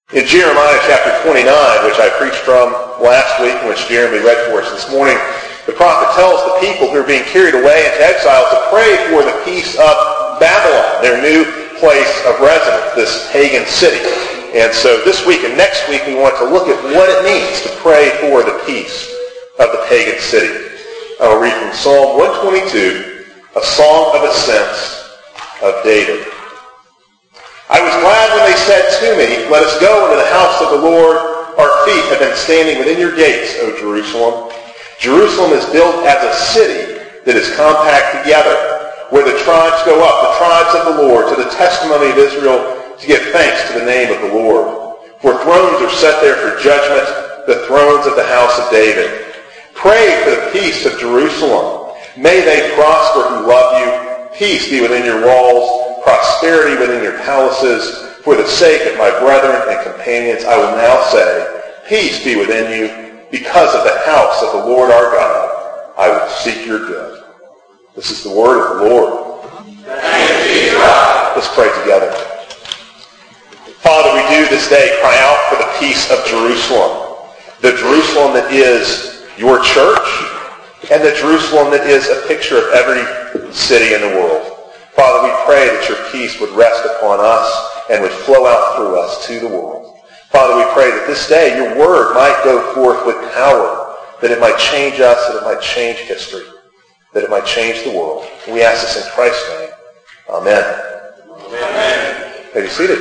In Jeremiah chapter 29, which I preached from last week and which Jeremy read for us this morning, the prophet tells the people who are being carried away into exile to pray for the peace of Babylon, their new place of residence, this pagan city. And so this week and next week we want to look at what it means to pray for the peace of the pagan city. I will read from Psalm 122, a song of ascents of David. I was glad when they said to me, let us go into the house of the Lord. Our feet have been standing within your gates, O Jerusalem. Jerusalem is built as a city that is compact together, where the tribes go up, the tribes of the Lord, to the testimony of Israel, to give thanks to the name of the Lord. For thrones are set there for judgment, the thrones of the house of David. Pray for the peace of Jerusalem. May they prosper who love you. Peace be within your walls, prosperity within your palaces. For the sake of my brethren and companions, I will now say, peace be within you. Because of the house of the Lord our God, I will seek your good. This is the word of the Lord. Thanks be to God. Let's pray together. Father, we do this day cry out for the peace of Jerusalem. The Jerusalem that is your church, and the Jerusalem that is a picture of every city in the world. Father, we pray that your peace would rest upon us and would flow out through us to the world. Father, we pray that this day your word might go forth with power, that it might change us, that it might change history, that it might change the world. And we ask this in Christ's name. Amen. Amen. May be seated.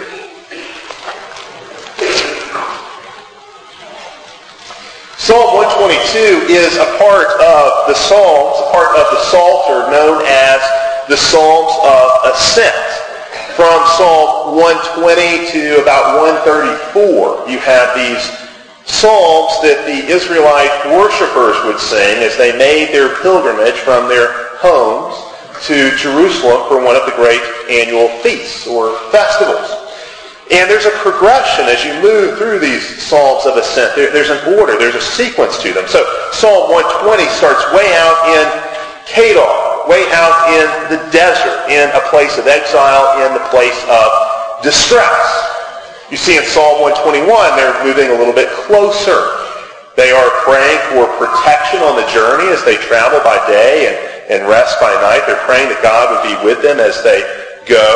Psalm 122 is a part of the Psalms, a part of the Psalter known as the Psalms of Ascent. From Psalm 120 to about 134, you have these psalms that the Israelite worshipers would sing as they made their pilgrimage from their homes to Jerusalem for one of the great annual feasts or festivals. And there's a progression as you move through these psalms of ascent. There's an order, there's a sequence to them. So Psalm 120 starts way out in Kedar, way out in the desert, in a place of exile, in the place of distress. You see in Psalm 121, they're moving a little bit closer. They are praying for protection on the journey as they travel by day and rest by night. They're praying that God would be with them as they go.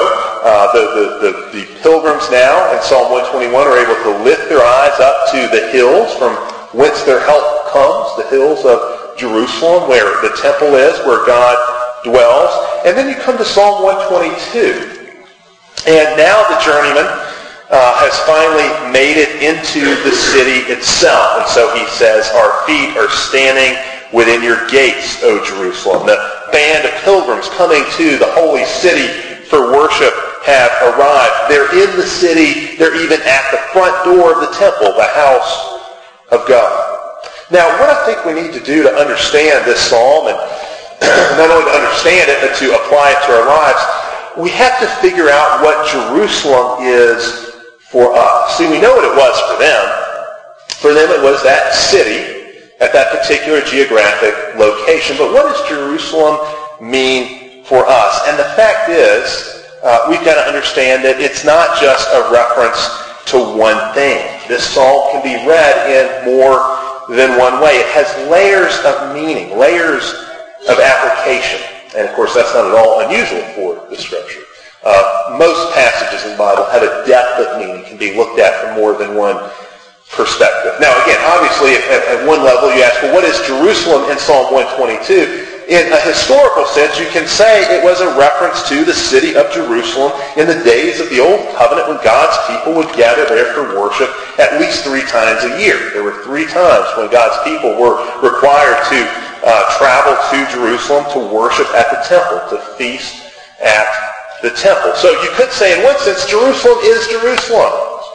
The pilgrims now in Psalm 121 are able to lift their eyes up to the hills from whence their help comes, the hills of Jerusalem, where the temple is, where God dwells. And then you come to Psalm 122. And now the journeyman has finally made it into the city itself. And so he says, our feet are standing within your gates, O Jerusalem. The band of pilgrims coming to the holy city for worship have arrived. They're in the city. They're even at the front door of the temple, the house of God. Now, what I think we need to do to understand this psalm, and not only to understand it, but to apply it to our lives, we have to figure out what Jerusalem is for us. See, we know what it was for them. For them, it was that city at that particular geographic location. But what does Jerusalem mean for us? And the fact is, we've got to understand that it's not just a reference to one thing. This psalm can be read in more than one way. It has layers of meaning, layers of application. And of course, that's not at all unusual for the Scripture. Most passages in the Bible have a depth of meaning, can be looked at from more than one perspective. Now again, obviously, at one level you ask, well, what is Jerusalem in Psalm 122? In a historical sense, you can say it was a reference to the city of Jerusalem in the days of the Old Covenant when God's people would gather there for worship at least 3 times a year. There were 3 times when God's people were required to travel to Jerusalem to worship at the temple, to feast at the temple. So you could say, in one sense, Jerusalem is Jerusalem.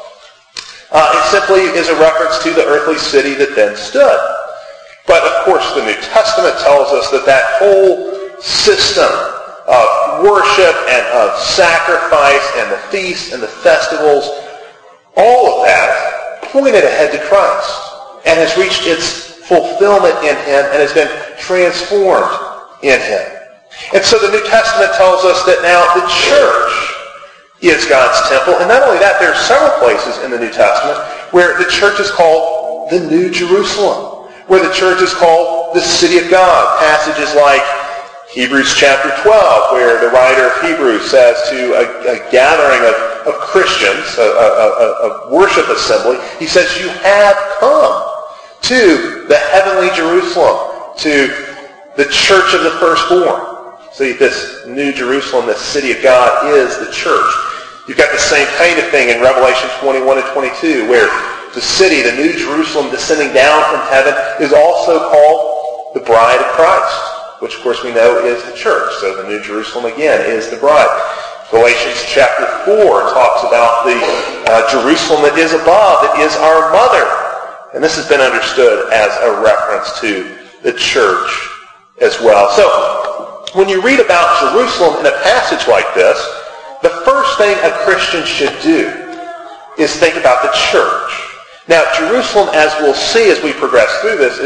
It simply is a reference to the earthly city that then stood. But of course, the New Testament tells us that that whole system of worship and of sacrifice and the feasts and the festivals, all of that pointed ahead to Christ and has reached its fulfillment in him and has been transformed in him. And so the New Testament tells us that now the church is God's temple. And not only that, there are several places in the New Testament where the church is called the New Jerusalem, where the church is called the city of God. Passages like Hebrews chapter 12, where the writer of Hebrews says to a gathering of Christians, a worship assembly, he says, you have come to the heavenly Jerusalem, to the church of the firstborn. See, this New Jerusalem, this city of God, is the church. You've got the same kind of thing in Revelation 21 and 22, where the city, the New Jerusalem descending down from heaven, is also called the bride of Christ, which of course we know is the church. So the New Jerusalem again is the bride. Galatians chapter 4 talks about the Jerusalem that is above, that is our mother. And this has been understood as a reference to the church as well. So when you read about Jerusalem in a passage like this, the first thing a Christian should do is think about the church. Now, Jerusalem, as we'll see as we progress through this,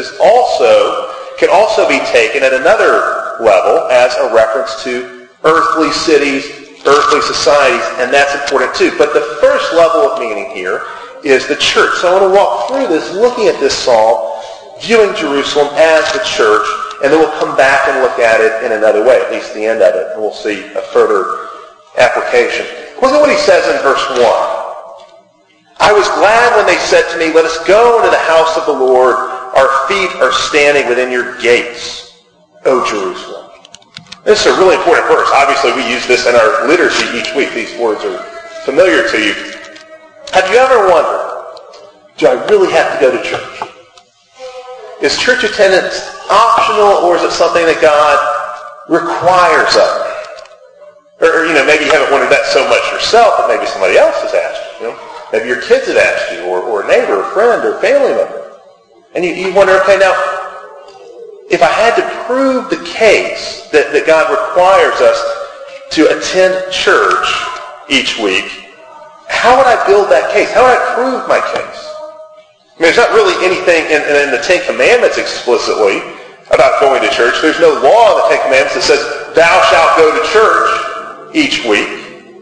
can also be taken at another level as a reference to earthly cities, earthly societies, and that's important too. But the first level of meaning here is the church. So I want to walk through this, looking at this psalm, viewing Jerusalem as the church, and then we'll come back and look at it in another way, at least the end of it, and we'll see a further application. Look at what he says in verse 1. I was glad when they said to me, let us go into the house of the Lord. Our feet are standing within your gates, O Jerusalem. This is a really important verse. Obviously, we use this in our liturgy each week. These words are familiar to you. Have you ever wondered, do I really have to go to church? Is church attendance optional, or is it something that God requires of me? Or maybe you haven't wondered that so much yourself, but maybe somebody else has asked you. Maybe your kids have asked you, or a neighbor, or friend, or family member. And you wonder, okay, now, if I had to prove the case that God requires us to attend church each week, how would I build that case? How would I prove my case? I mean, there's not really anything in the Ten Commandments explicitly about going to church. There's no law in the Ten Commandments that says, thou shalt go to church each week.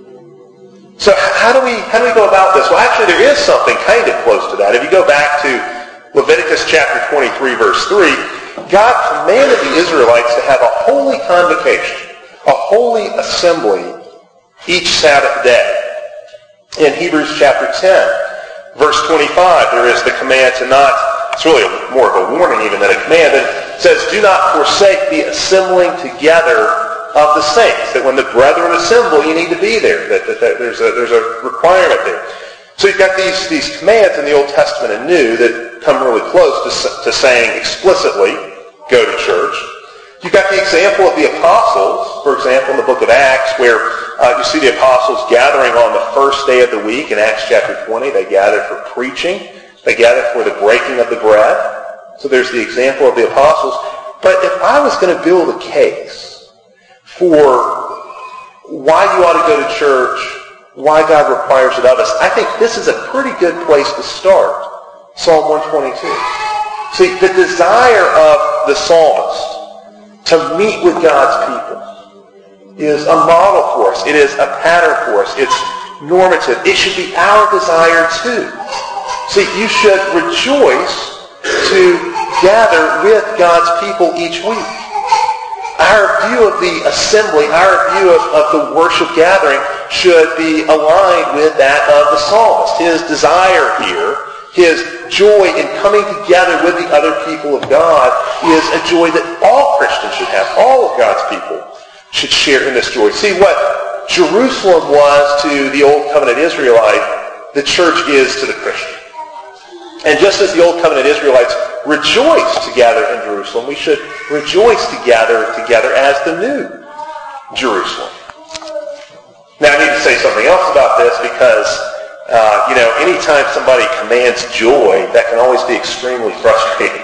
So how do we go about this? Well, actually, there is something kind of close to that. If you go back to Leviticus chapter 23, verse 3, God commanded the Israelites to have a holy convocation, a holy assembly each Sabbath day. In Hebrews chapter 10, verse 25, there is the command to not, it's really more of a warning even than a command, it says, do not forsake the assembling together of the saints, that when the brethren assemble, you need to be there, that there's a requirement there. So you've got these commands in the Old Testament and New that come really close to saying explicitly, go to church. You've got the example of the apostles, for example, in the book of Acts, where you see the apostles gathering on the first day of the week in Acts chapter 20. They gathered for preaching. They gathered for the breaking of the bread. So there's the example of the apostles. But if I was going to build a case for why you ought to go to church, why God requires it of us, I think this is a pretty good place to start. Psalm 122. See, the desire of the psalmist to meet with God's people is a model for us. It is a pattern for us. It's normative. It should be our desire too. See, you should rejoice to gather with God's people each week. Our view of the assembly, our view of the worship gathering should be aligned with that of the psalmist. His desire here, his joy in coming together with the other people of God is a joy that all Christians should have. All of God's people should share in this joy. See, what Jerusalem was to the Old Covenant Israelite, the church is to the Christian. And just as the Old Covenant Israelites rejoiced to gather in Jerusalem, we should rejoice to gather together as the new Jerusalem. Now, I need to say something else about this because anytime somebody commands joy, that can always be extremely frustrating.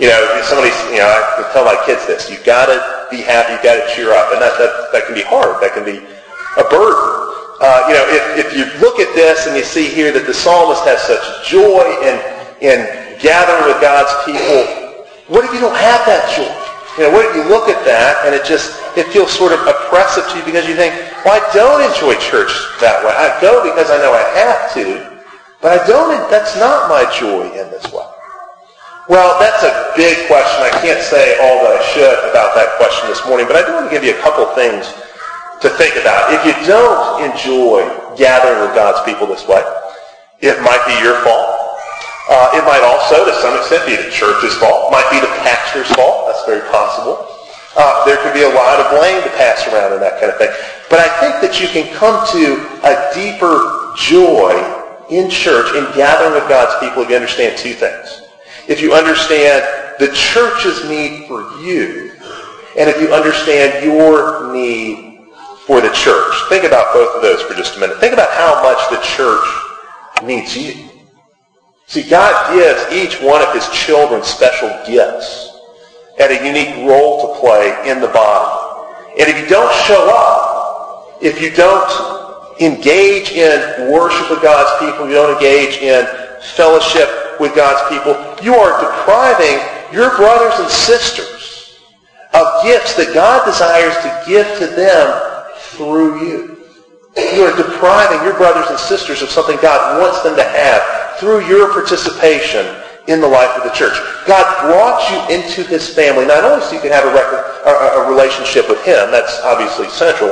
I tell my kids this: you've got to be happy, you've got to cheer up, and that can be hard. That can be a burden. If you look at this and you see here that the psalmist has such joy in gathering with God's people, what if you don't have that joy? What if you look at that and it feels sort of oppressive to you because you think, well, I don't enjoy church that way. I go because I know I have to, but that's not my joy in this way. Well, that's a big question. I can't say all that I should about that question this morning, but I do want to give you a couple things to think about. If you don't enjoy gathering with God's people this way, it might be your fault. It might also, to some extent, be the church's fault. It might be the pastor's fault. That's very possible. There could be a lot of blame to pass around and that kind of thing. But I think that you can come to a deeper joy in church, in gathering with God's people, if you understand two things. If you understand the church's need for you, and if you understand your need for the church. Think about both of those for just a minute. Think about how much the church needs you. See, God gives each one of his children special gifts and a unique role to play in the body. And if you don't show up, if you don't engage in worship with God's people, you don't engage in fellowship with God's people, you are depriving your brothers and sisters of gifts that God desires to give to them through you. You are depriving your brothers and sisters of something God wants them to have through your participation in the life of the church. God brought you into his family, not only so you can have a relationship with him, that's obviously central,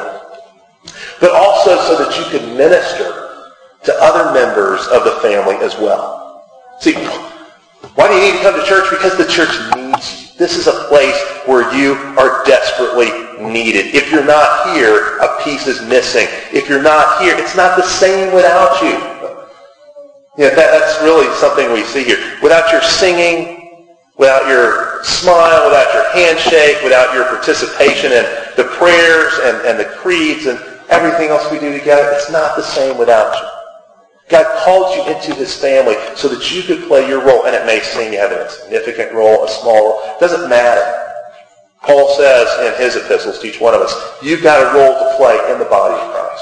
but also so that you can minister to other members of the family as well. See, why do you need to come to church? Because the church needs you. This is a place where you are desperately needed. If you're not here, a piece is missing. If you're not here, it's not the same without you. Yeah, that's really something we see here. Without your singing, without your smile, without your handshake, without your participation in the prayers and the creeds and everything else we do together, it's not the same without you. God called you into his family so that you could play your role, and it may seem you have a significant role, a small role. It doesn't matter. Paul says in his epistles to each one of us, you've got a role to play in the body of Christ.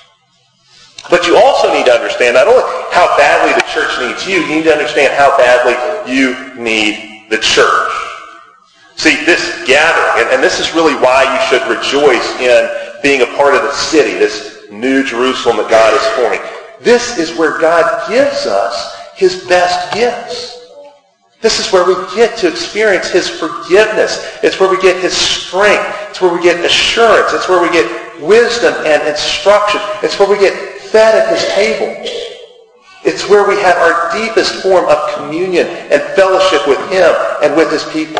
But you also need to understand not only how badly the church needs you, you need to understand how badly you need the church. See, this gathering, and this is really why you should rejoice in being a part of the city, this new Jerusalem that God is forming. This is where God gives us his best gifts. This is where we get to experience his forgiveness. It's where we get his strength. It's where we get assurance. It's where we get wisdom and instruction. It's where we get fed at his table. It's where we have our deepest form of communion and fellowship with him and with his people.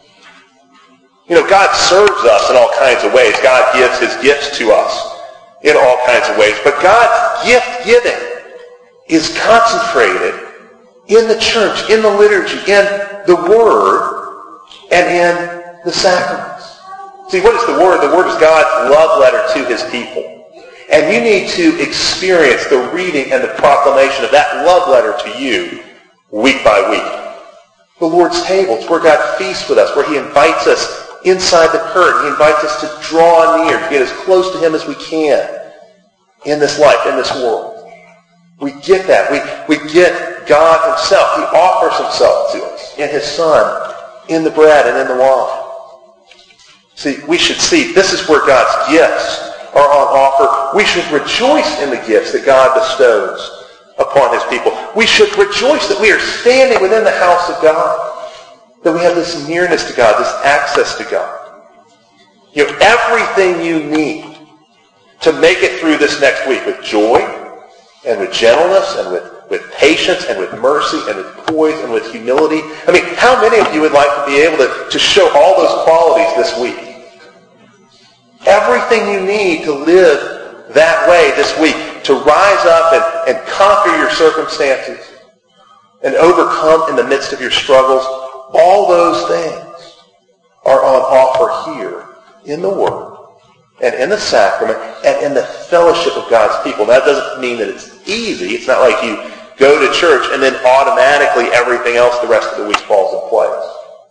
You know, God serves us in all kinds of ways. God gives his gifts to us in all kinds of ways. But God's gift giving is concentrated in the church, in the liturgy, in the Word, and in the sacraments. See, what is the Word? The Word is God's love letter to his people. And you need to experience the reading and the proclamation of that love letter to you week by week. The Lord's table, it's where God feasts with us, where he invites us inside the curtain. He invites us to draw near, to get as close to him as we can in this life, in this world. We get that. We get God himself. He offers himself to us in his Son, in the bread and in the wine. See, we should see this is where God's gifts are on offer. We should rejoice in the gifts that God bestows upon his people. We should rejoice that we are standing within the house of God, that we have this nearness to God, this access to God. You have everything you need to make it through this next week with joy and with gentleness and with patience and with mercy and with poise and with humility. I mean, how many of you would like to be able to show all those qualities this week? Everything you need to live that way this week, to rise up and conquer your circumstances and overcome in the midst of your struggles, all those things are on offer here in the Word and in the sacrament and in the fellowship of God's people. That doesn't mean that it's easy. It's not like you go to church and then automatically everything else the rest of the week falls in place.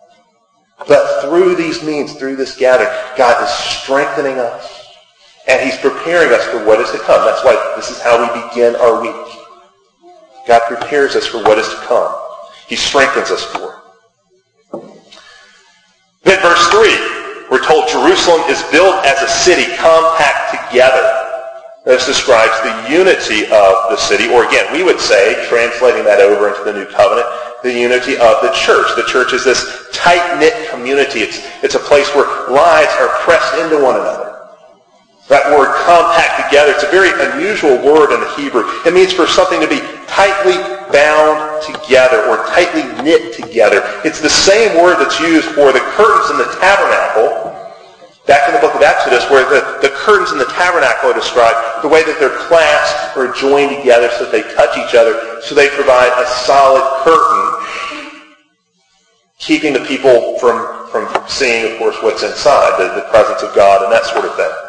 But through these means, through this gathering, God is strengthening us. And he's preparing us for what is to come. That's why this is how we begin our week. God prepares us for what is to come. He strengthens us for it. Then verse 3, we're We're told Jerusalem is built as a city compact together. This describes the unity of the city, or again, we would say, translating that over into the New Covenant, the unity of the church. The church is this tight-knit community. It's a place where lives are pressed into one another. That word compact together, it's a very unusual word in the Hebrew. It means for something to be tightly bound together or tightly knit together. It's the same word that's used for the curtains in the tabernacle. Back in the book of Exodus, where the curtains in the tabernacle are described, the way that they're clasped or joined together so that they touch each other, so they provide a solid curtain, keeping the people from seeing, of course, what's inside, the presence of God and that sort of thing.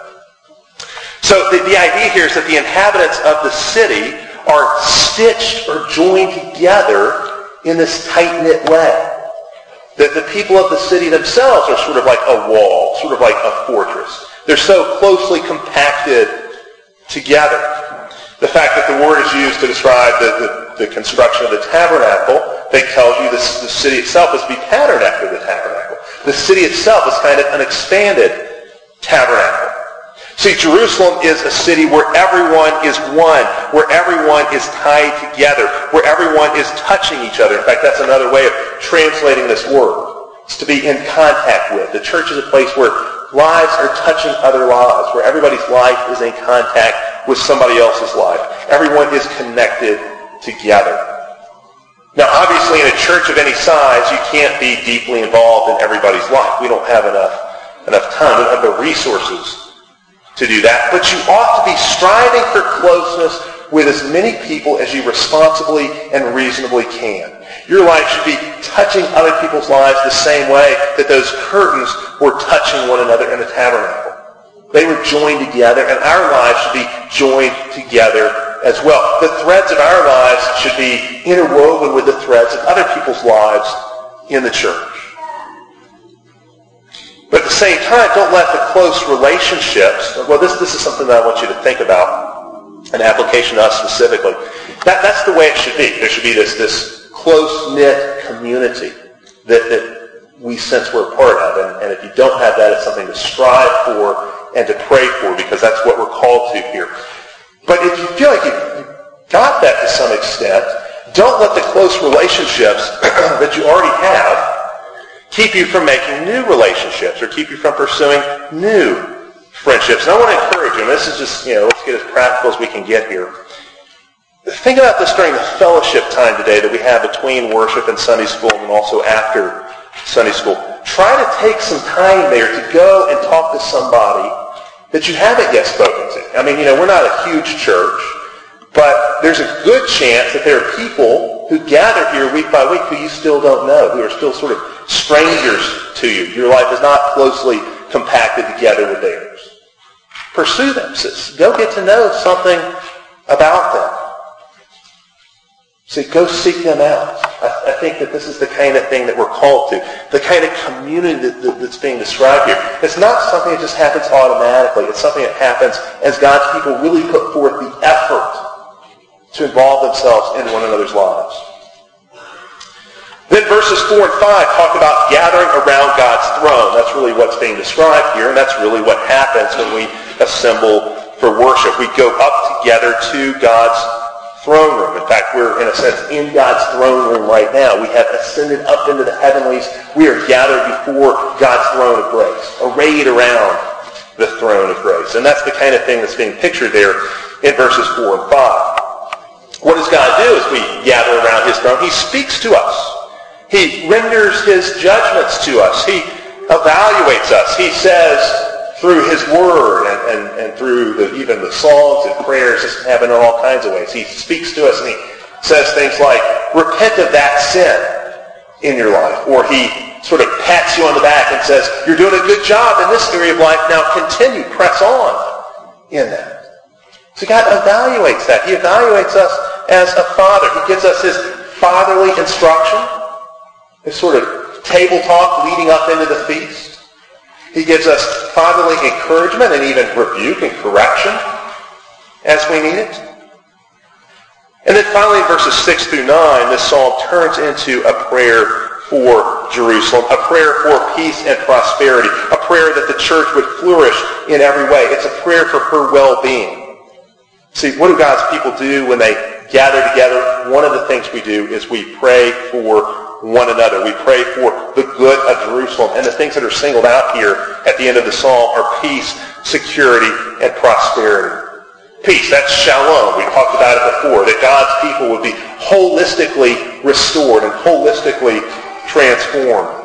So the idea here is that the inhabitants of the city are stitched or joined together in this tight-knit way. That the people of the city themselves are sort of like a wall, sort of like a fortress. They're so closely compacted together. The fact that the word is used to describe the construction of the tabernacle, that tells you the city itself is to be patterned after the tabernacle. The city itself is kind of an expanded tabernacle. See, Jerusalem is a city where everyone is one, where everyone is tied together, where everyone is touching each other. In fact, that's another way of translating this word. It's to be in contact with. The church is a place where lives are touching other lives, where everybody's life is in contact with somebody else's life. Everyone is connected together. Now, obviously, in a church of any size, you can't be deeply involved in everybody's life. We don't have enough time. We don't have the resources to do that, but you ought to be striving for closeness with as many people as you responsibly and reasonably can. Your life should be touching other people's lives the same way that those curtains were touching one another in the tabernacle. They were joined together, and our lives should be joined together as well. The threads of our lives should be interwoven with the threads of other people's lives in the church. But at the same time, don't let the close relationships, well, this is something that I want you to think about, an application to us specifically. That's the way it should be. There should be this close-knit community that we sense we're a part of. And if you don't have that, it's something to strive for and to pray for, because that's what we're called to here. But if you feel like you've got that to some extent, don't let the close relationships that you already have keep you from making new relationships or keep you from pursuing new friendships. And I want to encourage you, and this is just, let's get as practical as we can get here. Think about this during the fellowship time today that we have between worship and Sunday school and also after Sunday school. Try to take some time there to go and talk to somebody that you haven't yet spoken to. I mean, we're not a huge church, but there's a good chance that there are people who gather here week by week who you still don't know, who are still sort of strangers to you. Your life is not closely compacted together with theirs. Pursue them. Go get to know something about them. See, go seek them out. I think that this is the kind of thing that we're called to, the kind of community that's being described here. It's not something that just happens automatically. It's something that happens as God's people really put forth the effort to involve themselves in one another's lives. Then verses 4 and 5 talk about gathering around God's throne. That's really what's being described here, and that's really what happens when we assemble for worship. We go up together to God's throne room. In fact, we're, in a sense, in God's throne room right now. We have ascended up into the heavenlies. We are gathered before God's throne of grace, arrayed around the throne of grace. And that's the kind of thing that's being pictured there in verses 4 and 5. What does God do as we gather around his throne? He speaks to us. He renders his judgments to us. He evaluates us. He says through his word and through even the songs and prayers, this can happen in all kinds of ways. He speaks to us and he says things like, repent of that sin in your life. Or he sort of pats you on the back and says, you're doing a good job in this area of life. Now continue, press on in that. So God evaluates that. He evaluates us as a father. He gives us his fatherly instruction. This sort of table talk leading up into the feast. He gives us fatherly encouragement and even rebuke and correction as we need it. And then finally in verses 6 through 9, this psalm turns into a prayer for Jerusalem, a prayer for peace and prosperity, a prayer that the church would flourish in every way. It's a prayer for her well-being. See, what do God's people do when they gather together? One of the things we do is we pray for one another. We pray for the good of Jerusalem. And the things that are singled out here at the end of the psalm are peace, security, and prosperity. Peace, that's shalom. We talked about it before, that God's people would be holistically restored and holistically transformed.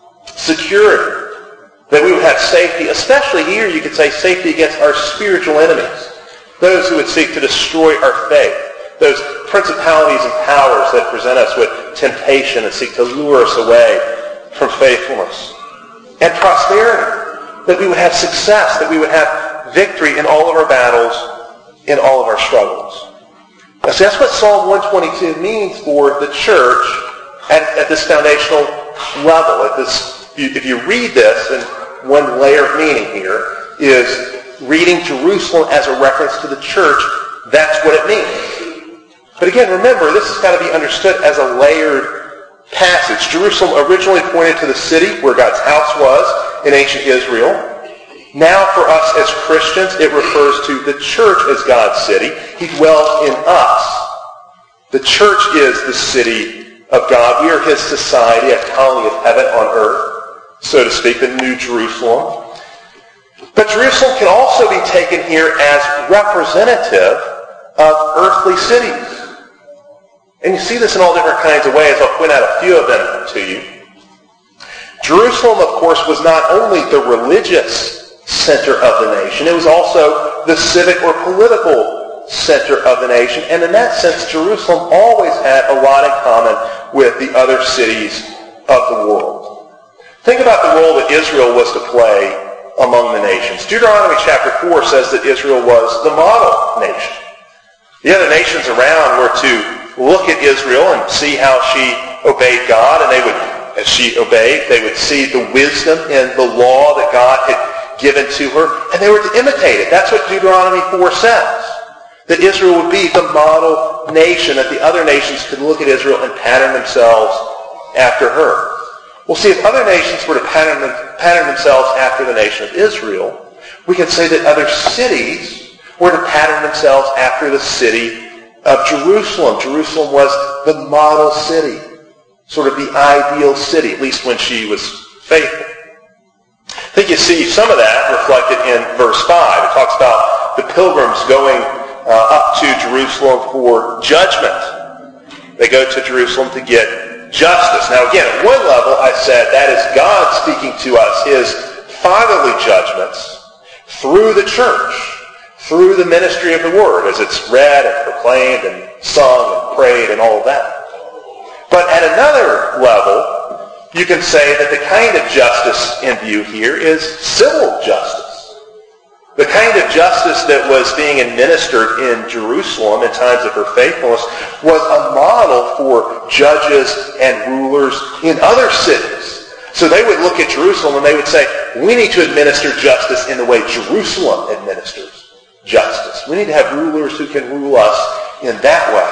Security, that we would have safety, especially here you could say safety against our spiritual enemies, those who would seek to destroy our faith, those principalities and powers that present us with temptation and seek to lure us away from faithfulness. And prosperity, that we would have success, that we would have victory in all of our battles, in all of our struggles. Now, see, that's what Psalm 122 means for the church at this foundational level. If you read this, and one layer of meaning here is reading Jerusalem as a reference to the church, that's what it means. But again, remember, this has got to be understood as a layered passage. Jerusalem originally pointed to the city where God's house was in ancient Israel. Now for us as Christians, it refers to the church as God's city. He dwells in us. The church is the city of God. We are his society, a colony of heaven on earth, so to speak, the New Jerusalem. But Jerusalem can also be taken here as representative of earthly cities. And you see this in all different kinds of ways. I'll point out a few of them to you. Jerusalem, of course, was not only the religious center of the nation, it was also the civic or political center of the nation. And in that sense, Jerusalem always had a lot in common with the other cities of the world. Think about the role that Israel was to play among the nations. Deuteronomy chapter 4 says that Israel was the model nation. The other nations around were to look at Israel and see how she obeyed God, and they would, as she obeyed, they would see the wisdom in the law that God had given to her, and they were to imitate it. That's what Deuteronomy 4 says. That Israel would be the model nation, that the other nations could look at Israel and pattern themselves after her. Well, see, if other nations were to pattern themselves after the nation of Israel, we can say that other cities were to pattern themselves after the city of Jerusalem. Jerusalem was the model city, sort of the ideal city, at least when she was faithful. I think you see some of that reflected in verse 5. It talks about the pilgrims going up to Jerusalem for judgment. They go to Jerusalem to get justice. Now again, at one level, I said that is God speaking to us his fatherly judgments through the church, through the ministry of the Word, as it's read and proclaimed and sung and prayed and all of that. But at another level, you can say that the kind of justice in view here is civil justice. The kind of justice that was being administered in Jerusalem in times of her faithfulness was a model for judges and rulers in other cities. So they would look at Jerusalem and they would say, we need to administer justice in the way Jerusalem administers justice. We need to have rulers who can rule us in that way.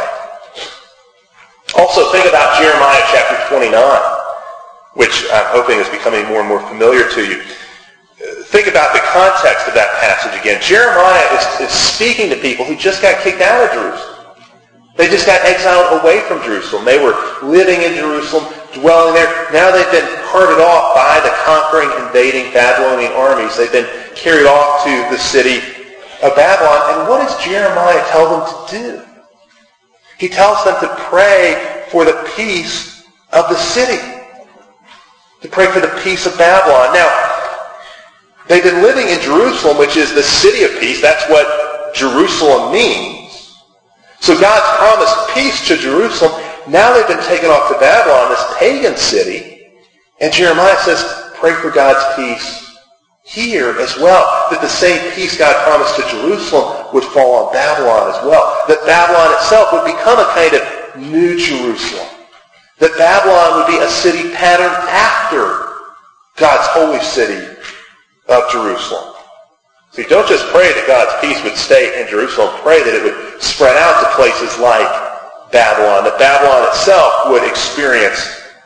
Also, think about Jeremiah chapter 29. Which I'm hoping is becoming more and more familiar to you. Think about the context of that passage again. Jeremiah is speaking to people who just got kicked out of Jerusalem. They just got exiled away from Jerusalem. They were living in Jerusalem, dwelling there. Now they've been carted off by the conquering, invading Babylonian armies. They've been carried off to the city of Babylon. And what does Jeremiah tell them to do? He tells them to pray for the peace of the city. To pray for the peace of Babylon. Now, they've been living in Jerusalem, which is the city of peace. That's what Jerusalem means. So God's promised peace to Jerusalem. Now they've been taken off to Babylon, this pagan city. And Jeremiah says, pray for God's peace here as well. That the same peace God promised to Jerusalem would fall on Babylon as well. That Babylon itself would become a kind of new Jerusalem. That Babylon would be a city patterned after God's holy city of Jerusalem. See, don't just pray that God's peace would stay in Jerusalem. Pray that it would spread out to places like Babylon. That Babylon itself would experience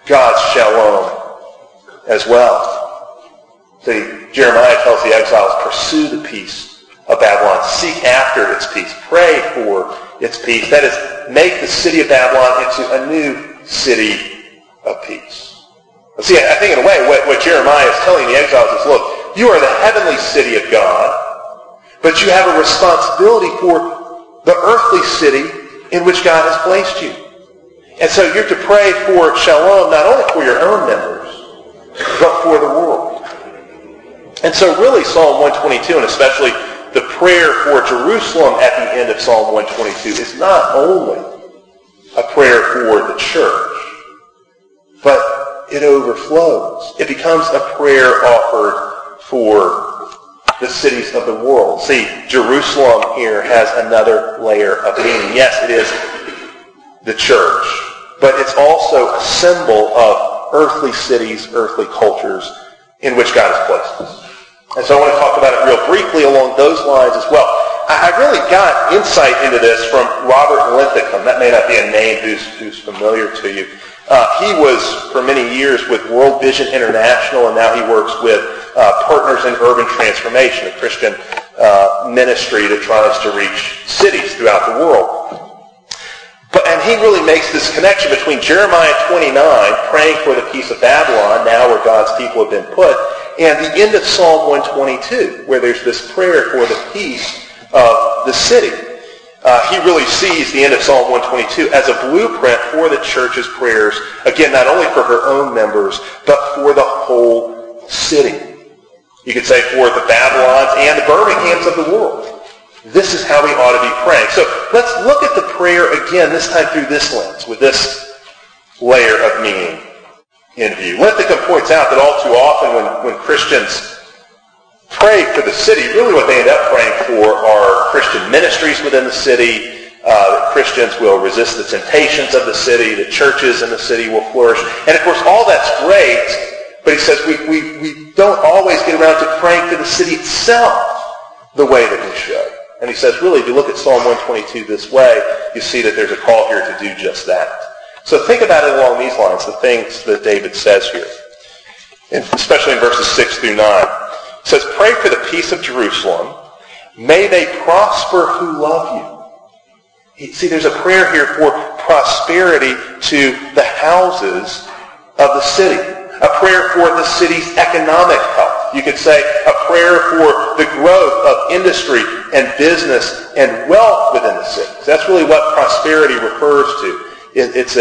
God's shalom as well. See, Jeremiah tells the exiles, pursue the peace of Babylon. Seek after its peace. Pray for its peace. That is, make the city of Babylon into a new city of peace. See, I think in a way what Jeremiah is telling the exiles is, look, you are the heavenly city of God, but you have a responsibility for the earthly city in which God has placed you. And so you're to pray for shalom, not only for your own members, but for the world. And so really Psalm 122, and especially the prayer for Jerusalem at the end of Psalm 122, is not only a prayer for the church, but it overflows. It becomes a prayer offered for the cities of the world. See, Jerusalem here has another layer of meaning. Yes, it is the church, but it's also a symbol of earthly cities, earthly cultures in which God has placed us. And so I want to talk about it real briefly along those lines as well. I really got insight into this from Robert Linthicum. That may not be a name who's familiar to you. He was for many years with World Vision International, and now he works with Partners in Urban Transformation, a Christian ministry that tries to reach cities throughout the world. And he really makes this connection between Jeremiah 29, praying for the peace of Babylon, now where God's people have been put, and the end of Psalm 122, where there's this prayer for the peace of the city. He really sees the end of Psalm 122 as a blueprint for the church's prayers, again, not only for her own members, but for the whole city. You could say for the Babylons and the Birminghams of the world. This is how we ought to be praying. So let's look at the prayer again, this time through this lens, with this layer of meaning in view. Linthicum points out that all too often when Christians pray for the city, really what they end up praying for are Christian ministries within the city, that Christians will resist the temptations of the city, the churches in the city will flourish. And of course, all that's great, but he says we don't always get around to praying for the city itself the way that we should. And he says, really, if you look at Psalm 122 this way, you see that there's a call here to do just that. So think about it along these lines, the things that David says here, and especially in verses 6 through 9. It says, pray for the peace of Jerusalem. May they prosper who love you. See, there's a prayer here for prosperity to the houses of the city. A prayer for the city's economic health. You could say a prayer for the growth of industry and business and wealth within the city. So that's really what prosperity refers to. It's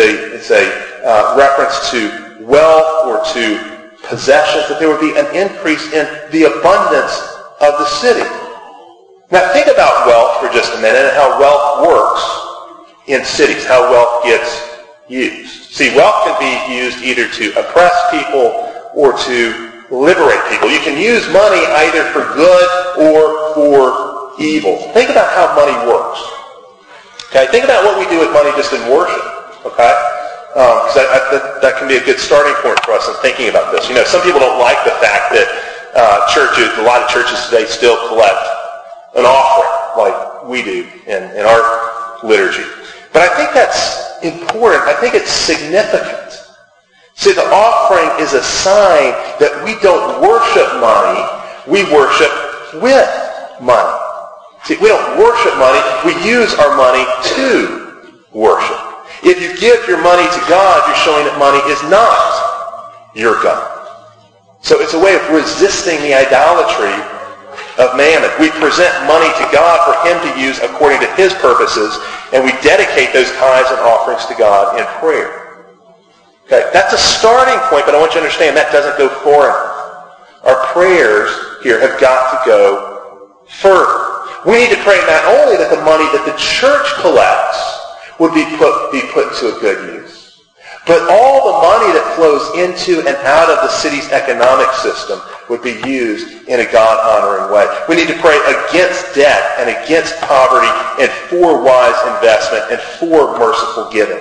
a reference to wealth or to possessions, that there would be an increase in the abundance of the city. Now think about wealth for just a minute and how wealth works in cities, how wealth gets used. See, wealth can be used either to oppress people or to liberate people. You can use money either for good or for evil. Think about how money works. Okay, think about what we do with money just in worship. Okay, because that can be a good starting point for us in thinking about this. You know, some people don't like the fact that a lot of churches today still collect an offering like we do in our liturgy. But I think that's important. I think it's significant. See, the offering is a sign that we don't worship money, we worship with money. See, we don't worship money, we use our money to worship. If you give your money to God, you're showing that money is not your God. So it's a way of resisting the idolatry of mammon. We present money to God for him to use according to his purposes, and we dedicate those tithes and offerings to God in prayer. Okay, that's a starting point, but I want you to understand that doesn't go far enough. Our prayers here have got to go further. We need to pray not only that the money that the church collects would be put to a good use, but all the money that flows into and out of the city's economic system would be used in a God-honoring way. We need to pray against debt and against poverty and for wise investment and for merciful giving.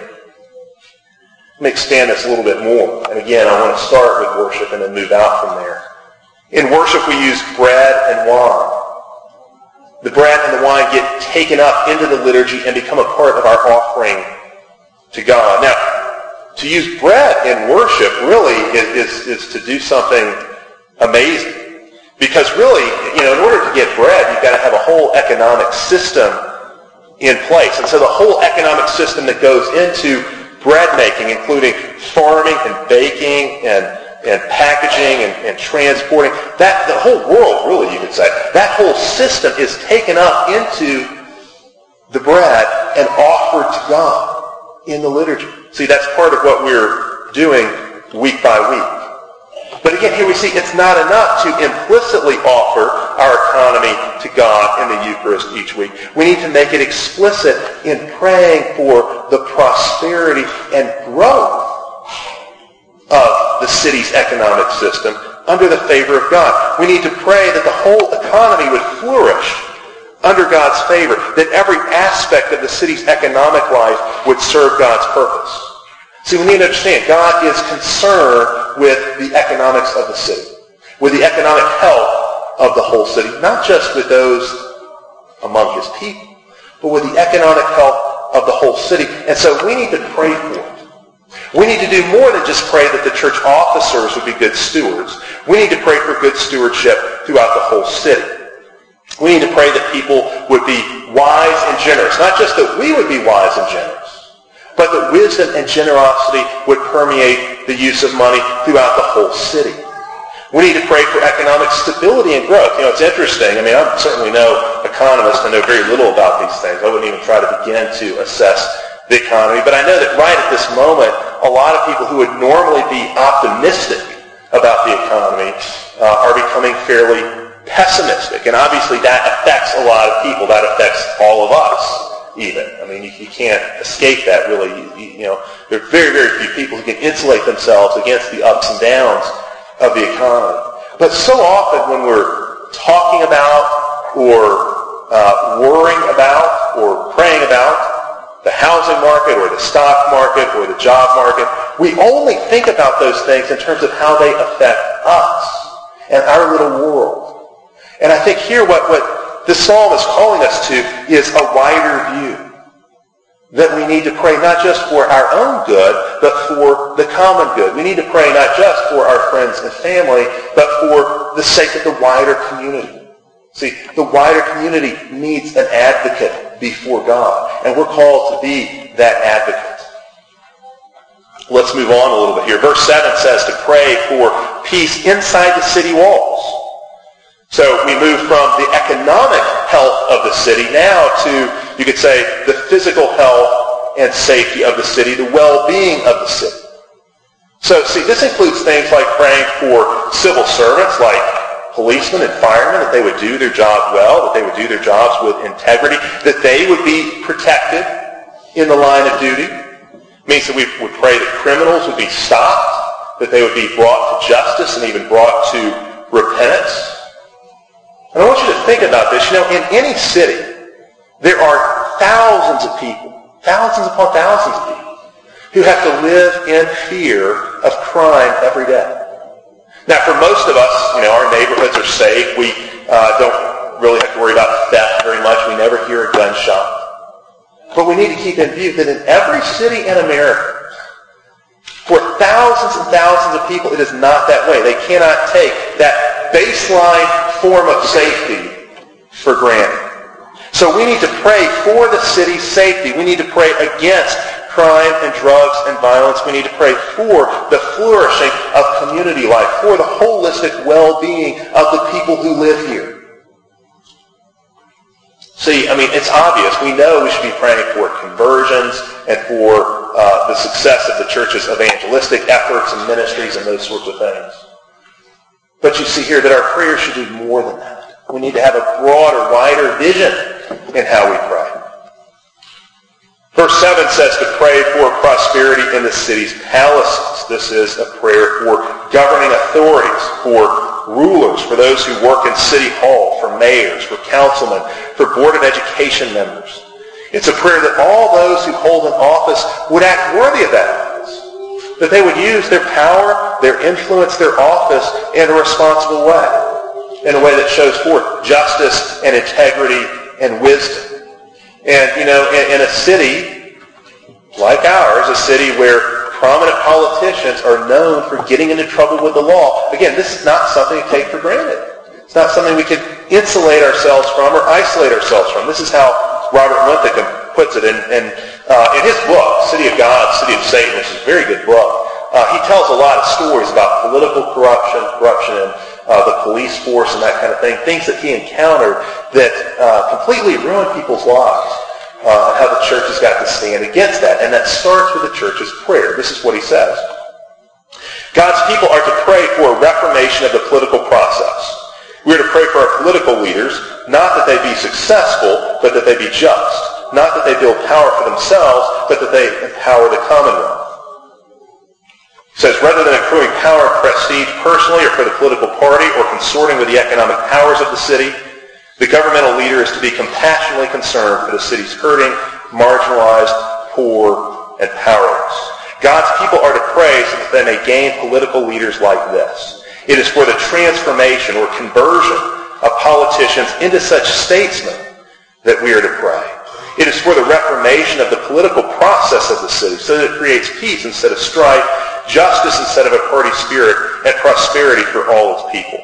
Let me expand this a little bit more. And again, I want to start with worship and then move out from there. In worship, we use bread and wine. The bread and the wine get taken up into the liturgy and become a part of our offering to God. Now, to use bread in worship really is to do something amazing. Because really, in order to get bread, you've got to have a whole economic system in place. And so the whole economic system that goes into bread making, including farming and baking and packaging and transporting, that the whole world, really, you could say, that whole system is taken up into the bread and offered to God in the liturgy. See, that's part of what we're doing week by week. But again, here we see it's not enough to implicitly offer our economy to God in the Eucharist each week. We need to make it explicit in praying for the prosperity and growth of the city's economic system under the favor of God. We need to pray that the whole economy would flourish under God's favor, that every aspect of the city's economic life would serve God's purpose. See, we need to understand, God is concerned with the economics of the city, with the economic health of the whole city, not just with those among his people, but with the economic health of the whole city. And so we need to pray for it. We need to do more than just pray that the church officers would be good stewards. We need to pray for good stewardship throughout the whole city. We need to pray that people would be wise and generous. Not just that we would be wise and generous, but that wisdom and generosity would permeate the use of money throughout the whole city. We need to pray for economic stability and growth. It's interesting. I'm certainly no economist. I know very little about these things. I wouldn't even try to begin to assess the economy. But I know that right at this moment, a lot of people who would normally be optimistic about the economy are becoming fairly pessimistic. And obviously that affects a lot of people. That affects all of us even. You can't escape that really. There are very, very few people who can insulate themselves against the ups and downs of the economy. But so often when we're talking about or worrying about or praying about the housing market or the stock market or the job market, we only think about those things in terms of how they affect us and our little world. And I think here what this psalm is calling us to is a wider view. That we need to pray not just for our own good, but for the common good. We need to pray not just for our friends and family, but for the sake of the wider community. See, the wider community needs an advocate before God, and we're called to be that advocate. Let's move on a little bit here. Verse 7 says to pray for peace inside the city walls. So we move from the economic health of the city now to, you could say, the physical health and safety of the city, the well-being of the city. So, see, this includes things like praying for civil servants like policemen and firemen, that they would do their job well, that they would do their jobs with integrity, that they would be protected in the line of duty. It means that we would pray that criminals would be stopped, that they would be brought to justice and even brought to repentance. And I want you to think about this. In any city, there are thousands of people, thousands upon thousands of people, who have to live in fear of crime every day. Now, for most of us, our neighborhoods are safe. We don't really have to worry about theft very much. We never hear a gunshot. But we need to keep in view that in every city in America, for thousands and thousands of people, it is not that way. They cannot take that baseline form of safety for granted. So we need to pray for the city's safety. We need to pray against crime and drugs and violence. We need to pray for the flourishing of community life, for the holistic well-being of the people who live here. See, it's obvious. We know we should be praying for conversions and for the success of the church's evangelistic efforts and ministries and those sorts of things. But you see here that our prayers should do more than that. We need to have a broader, wider vision in how we pray. Verse 7 says to pray for prosperity in the city's palaces. This is a prayer for governing authorities, for rulers, for those who work in City Hall, for mayors, for councilmen, for Board of Education members. It's a prayer that all those who hold an office would act worthy of that office, that they would use their power, their influence, their office in a responsible way, in a way that shows forth justice and integrity and wisdom. And, in a city like ours, a city where prominent politicians are known for getting into trouble with the law. Again, this is not something to take for granted. It's not something we can insulate ourselves from or isolate ourselves from. This is how Robert Linthicum puts it in his book, City of God, City of Satan, which is a very good book. He tells a lot of stories about political corruption in the police force and that kind of thing, things that he encountered that completely ruined people's lives, and how the church has got to stand against that. And that starts with the church's prayer. This is what he says. God's people are to pray for a reformation of the political process. We are to pray for our political leaders, not that they be successful, but that they be just. Not that they build power for themselves, but that they empower the commonwealth. He says, rather than accruing power and prestige personally or for the political party or consorting with the economic powers of the city, the governmental leader is to be compassionately concerned for the city's hurting, marginalized, poor, and powerless. God's people are to pray so that they may gain political leaders like this. It is for the transformation or conversion of politicians into such statesmen that we are to pray. It is for the reformation of the political process of the city so that it creates peace instead of strife, justice instead of a party spirit, and prosperity for all its people.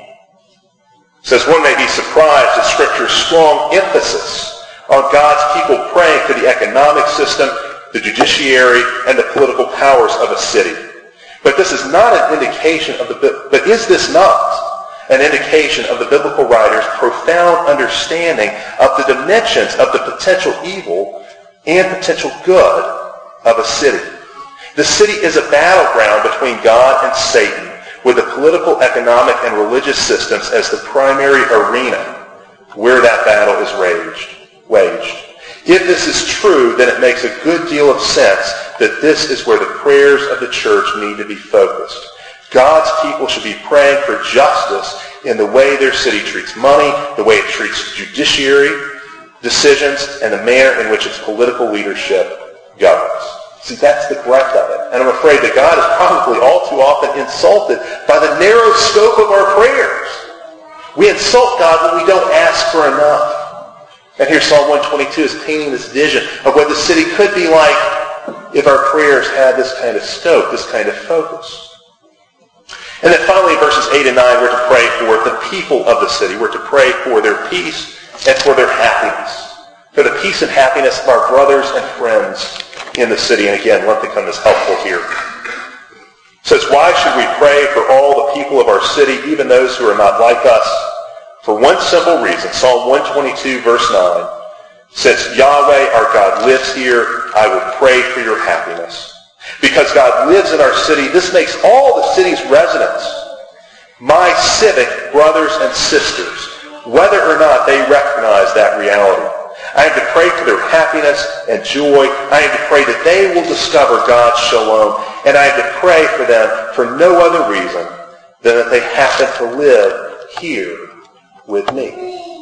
It says one may be surprised at Scripture's strong emphasis on God's people praying for the economic system, the judiciary, and the political powers of a city. But this is not an indication of but is this not an indication of the biblical writer's profound understanding of the dimensions of the potential evil and potential good of a city? The city is a battleground between God and Satan, with the political, economic, and religious systems as the primary arena where that battle is waged. If this is true, then it makes a good deal of sense that this is where the prayers of the church need to be focused. God's people should be praying for justice in the way their city treats money, the way it treats judiciary decisions, and the manner in which its political leadership governs. See, that's the breadth of it. And I'm afraid that God is probably all too often insulted by the narrow scope of our prayers. We insult God when we don't ask for enough. And here Psalm 122 is painting this vision of what the city could be like if our prayers had this kind of scope, this kind of focus. And then finally, in verses 8 and 9, we're to pray for the people of the city. We're to pray for their peace and for their happiness. For the peace and happiness of our brothers and friends in the city. And again, Linthicum is helpful here. It says, why should we pray for all the people of our city, even those who are not like us? For one simple reason. Psalm 122, verse 9. Since Yahweh, our God, lives here, I will pray for your happiness. Because God lives in our city, this makes all the city's residents my civic brothers and sisters, whether or not they recognize that reality. I am to pray for their happiness and joy. I am to pray that they will discover God's shalom. And I am to pray for them for no other reason than that they happen to live here with me.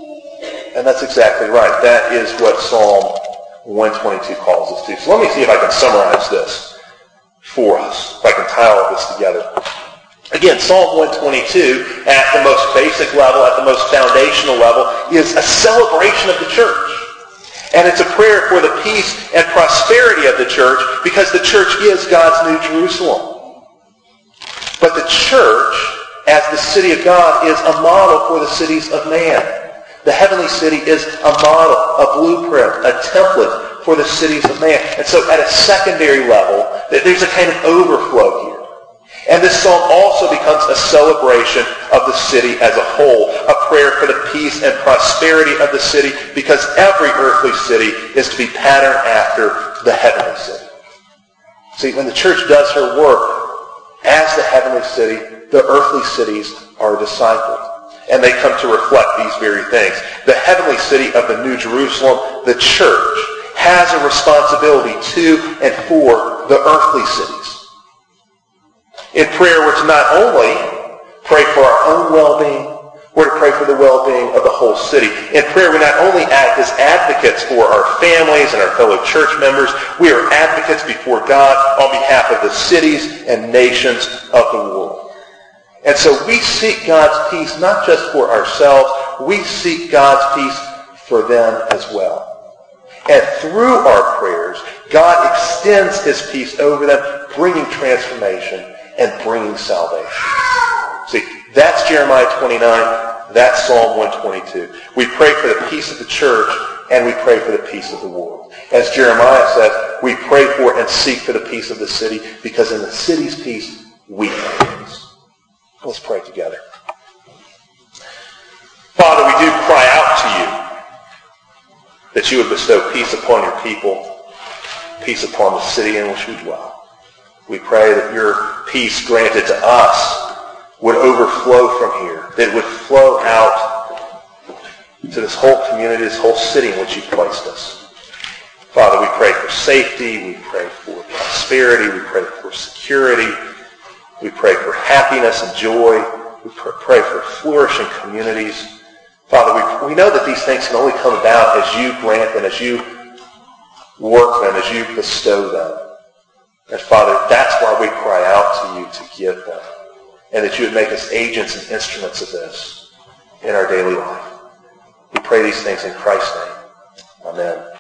And that's exactly right. That is what Psalm 122 calls us to. So let me see if I can summarize this for us, if I can tie all of this together. Again, Psalm 122, at the most basic level, at the most foundational level, is a celebration of the church. And it's a prayer for the peace and prosperity of the church, because the church is God's new Jerusalem. But the church, as the city of God, is a model for the cities of man. The heavenly city is a model, a blueprint, a template for the cities of man. And so at a secondary level, there's a kind of overflow here. And this psalm also becomes a celebration of the city as a whole, a prayer for the peace and prosperity of the city, because every earthly city is to be patterned after the heavenly city. See, when the church does her work as the heavenly city, the earthly cities are discipled. And they come to reflect these very things. The heavenly city of the New Jerusalem, the church, has a responsibility to and for the earthly cities. In prayer, we're to not only pray for our own well-being, we're to pray for the well-being of the whole city. In prayer, we not only act as advocates for our families and our fellow church members, we are advocates before God on behalf of the cities and nations of the world. And so we seek God's peace not just for ourselves, we seek God's peace for them as well. And through our prayers, God extends his peace over them, bringing transformation and bringing salvation. See, that's Jeremiah 29. That's Psalm 122. We pray for the peace of the church, and we pray for the peace of the world. As Jeremiah says, we pray for and seek for the peace of the city, because in the city's peace, we find peace. Let's pray together. Father, we do cry out to you that you would bestow peace upon your people, peace upon the city in which we dwell. We pray that your peace granted to us would overflow from here, that it would flow out to this whole community, this whole city in which you've placed us. Father, we pray for safety, we pray for prosperity, we pray for security, we pray for happiness and joy, we pray for flourishing communities. Father, we know that these things can only come about as you grant them, as you work them, as you bestow them. And Father, that's why we cry out to you to give them, and that you would make us agents and instruments of this in our daily life. We pray these things in Christ's name. Amen.